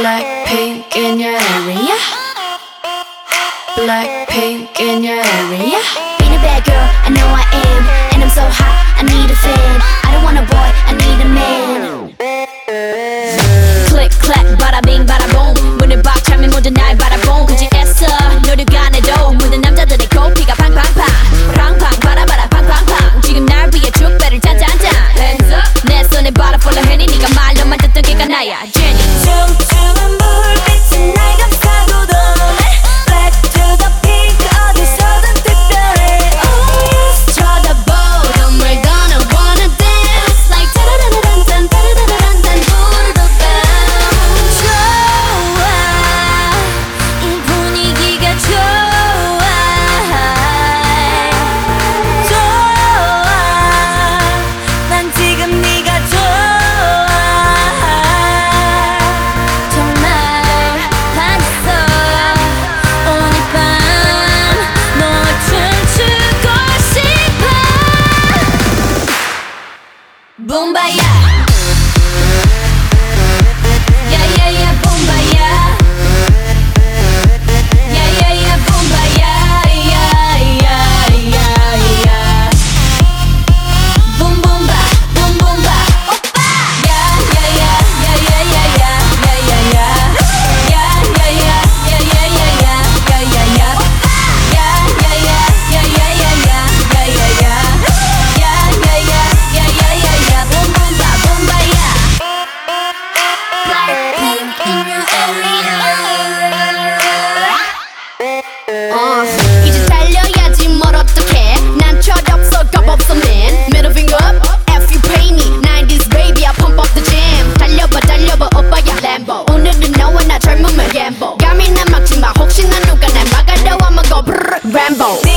Blackpink in your area. Blackpink in your area. Being a bad girl, I know I am. And I'm so hot, I need a fan. I don't want a boy, I need a man. Click, clack, bada bing, bada boom. 문을 박 차면 모두 날 바라본 굳이 애써 노력 안 해도 모든 남자들의 코피가 팡팡팡 팡팡 바라바라 팡팡팡 지금 날 위해 축배를 짠짠짠 Hands up 내 손에 바라 follow henny 네가 말로만 듣던 걔가 나야 Jenny 춤추는 불빛은 날 감싸고 도네 Black to the pink 어디서든 특별해 Oh yes 쳐다보 We're gonna wanna dance Like 따라라란딴 따라라란딴 부르던 밤 좋아 이 분위기가 좋아 좋아 난 지금 네가 좋아 정말 반했어 오늘 밤 너와 춤추고 싶어 붐바야 야야야 붐바야 야야야 붐바야 야야야야 붐붐바 붐붐바 오빠 야야야 야야야야 야야야 야야야 야야야야 야야야 야야야 야야야야 야야야 야야야 야야야야 붐붐바 붐바야 Blackpink in your area. 이제 달려야지 뭘 어떡해 난 철없어 겁없어 man Middle finger up F you pay me 90s baby I pump up the jam 달려봐 달려봐 오빠야 Lambo 오늘은 너와 나 젊음을 gamble 감히 난 막지마 혹시나 누가 날 막아도 I'ma go brrr Rambo